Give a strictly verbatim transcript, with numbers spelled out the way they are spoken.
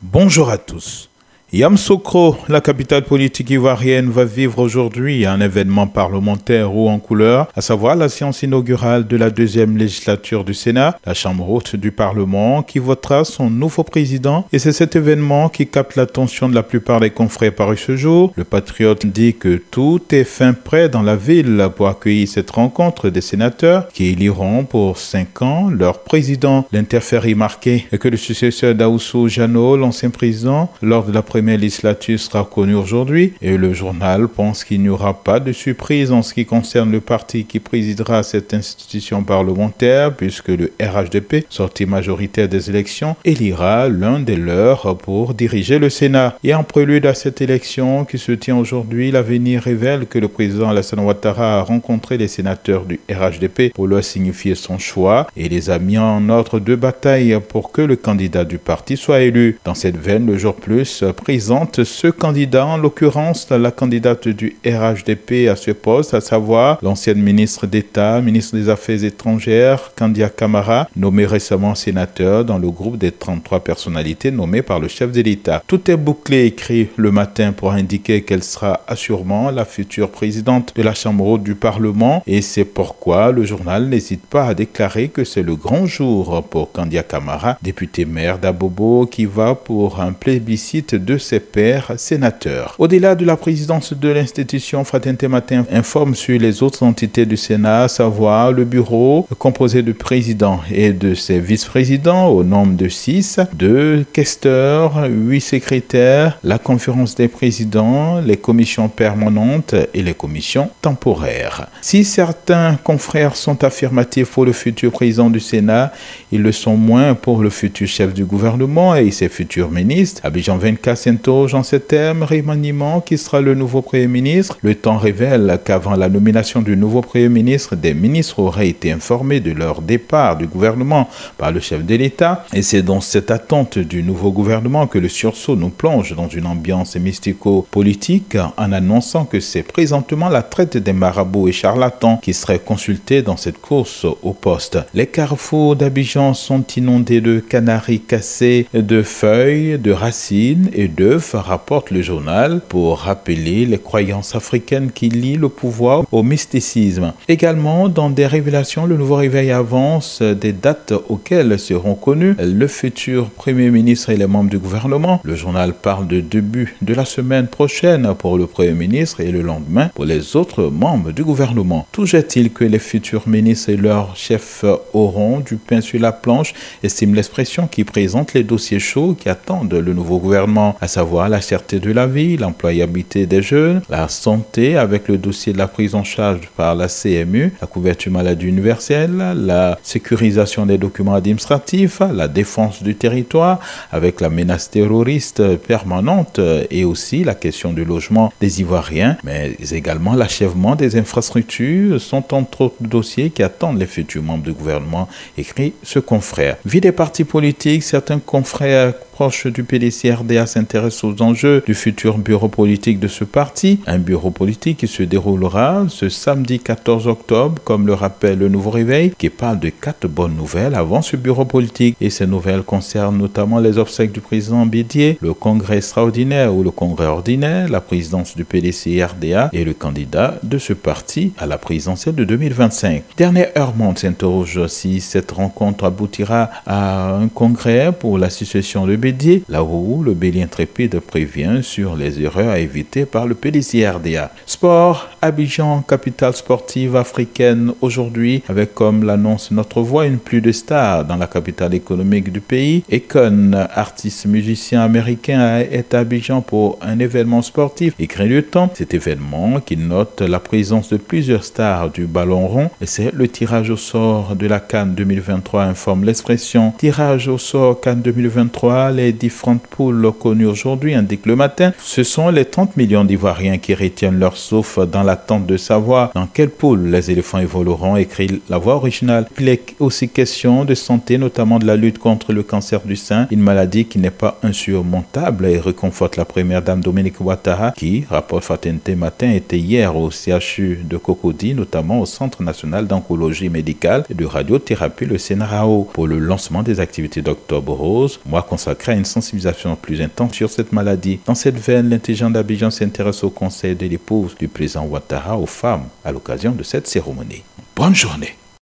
Bonjour à tous. Yamoussoukro, la capitale politique ivoirienne, va vivre aujourd'hui un événement parlementaire haut en couleur, à savoir la séance inaugurale de la deuxième législature du Sénat, la chambre haute du Parlement, qui votera son nouveau président. Et c'est cet événement qui capte l'attention de la plupart des confrères parus ce jour. Le patriote dit que tout est fin prêt dans la ville pour accueillir cette rencontre des sénateurs qui éliront pour cinq ans leur président. L'interférie marqué est que le successeur d'Aoussou Jano, l'ancien président, lors de la première législature sera connu aujourd'hui et le journal pense qu'il n'y aura pas de surprise en ce qui concerne le parti qui présidera cette institution parlementaire puisque le R H D P, sorti majoritaire des élections, élira l'un des leurs pour diriger le Sénat. Et en prélude à cette élection qui se tient aujourd'hui, l'avenir révèle que le président Alassane Ouattara a rencontré les sénateurs du R H D P pour leur signifier son choix et les a mis en ordre de bataille pour que le candidat du parti soit élu. Dans cette veine, le jour plus présente ce candidat, en l'occurrence la candidate du R H D P à ce poste, à savoir l'ancienne ministre d'État, ministre des Affaires étrangères, Kandia Camara, nommée récemment sénateur dans le groupe des trente-trois personnalités nommées par le chef de l'État. Tout est bouclé, écrit le matin, pour indiquer qu'elle sera assurément la future présidente de la Chambre haute du Parlement et c'est pourquoi le journal n'hésite pas à déclarer que c'est le grand jour pour Kandia Camara, député maire d'Abobo, qui va pour un plébiscite de ses pairs sénateurs. Au-delà de la présidence de l'institution, Fraternité Matin informe sur les autres entités du Sénat, à savoir le bureau composé de présidents et de ses vice-présidents au nombre de six, deux questeurs, huit secrétaires, la conférence des présidents, les commissions permanentes et les commissions temporaires. Si certains confrères sont affirmatifs pour le futur président du Sénat, ils le sont moins pour le futur chef du gouvernement et ses futurs ministres. Abidjan vingt-quatre s'interroge en ces termes, remaniement qui sera le nouveau Premier ministre. Le temps révèle qu'avant la nomination du nouveau Premier ministre, des ministres auraient été informés de leur départ du gouvernement par le chef de l'État. Et c'est dans cette attente du nouveau gouvernement que le sursaut nous plonge dans une ambiance mystico-politique en annonçant que c'est présentement la traite des marabouts et charlatans qui seraient consultés dans cette course au poste. Les carrefours d'Abidjan sont inondés de canaris cassés, de feuilles, de racines et d'œufs, rapporte le journal, pour rappeler les croyances africaines qui lient le pouvoir au mysticisme. Également, dans des révélations, le nouveau réveil avance des dates auxquelles seront connus le futur Premier ministre et les membres du gouvernement. Le journal parle de début de la semaine prochaine pour le Premier ministre et le lendemain pour les autres membres du gouvernement. Tout est-il que les futurs ministres et leurs chefs auront du pain sur la planche, estime l'expression qui présente les dossiers chauds qui attendent le nouveau gouvernement, à savoir la cherté de la vie, l'employabilité des jeunes, la santé avec le dossier de la prise en charge par la C M U, la couverture maladie universelle, la sécurisation des documents administratifs, la défense du territoire avec la menace terroriste permanente et aussi la question du logement des Ivoiriens, mais également l'achèvement des infrastructures sont entre autres dossiers qui attendent les futurs membres du gouvernement, écrit ce confrère. Vie des partis politiques, certains confrères proches du P D C R D A s'intéressent aux enjeux du futur bureau politique de ce parti. Un bureau politique qui se déroulera ce samedi quatorze octobre, comme le rappelle le Nouveau Réveil, qui parle de quatre bonnes nouvelles avant ce bureau politique. Et ces nouvelles concernent notamment les obsèques du président Bédier, le congrès extraordinaire ou le congrès ordinaire, la présidence du P D C R D A et le candidat de ce parti à la présidentielle de deux mille vingt-cinq. Dernière heure monde s'interroge si cette rencontre aboutira à un congrès pour la succession de Bédier, là où le Bélier intrépide prévient sur les erreurs à éviter par le P D C R D A. Sport, Abidjan, capitale sportive africaine aujourd'hui, avec comme l'annonce Notre Voix une pluie de stars dans la capitale économique du pays. Akon, artiste musicien américain, est à Abidjan pour un événement sportif, écrit le temps. Cet événement qui note la présence de plusieurs stars du ballon rond, et c'est le tirage au sort de la CAN deux mille vingt-trois, informe l'expression. Tirage au sort CAN deux mille vingt-trois, les différentes poules connues aujourd'hui, indique le matin. Ce sont les trente millions d'Ivoiriens qui retiennent leur souffle dans l'attente de savoir dans quelle poule les éléphants évolueront, écrit la voix originale. Il est aussi question de santé, notamment de la lutte contre le cancer du sein, une maladie qui n'est pas insurmontable et réconforte la première dame Dominique Ouattara qui, rapporte Fraternité Matin, était hier au C H U de Cocody, notamment au Centre national d'oncologie médicale et de radiothérapie, le C N R A O, pour le lancement des activités d'Octobre Rose, mois consacré consacrée à une sensibilisation plus intense sur cette maladie. Dans cette veine, l'intelligent d'Abidjan s'intéresse au conseil de l'épouse du président Ouattara aux femmes à l'occasion de cette cérémonie. Bonne journée.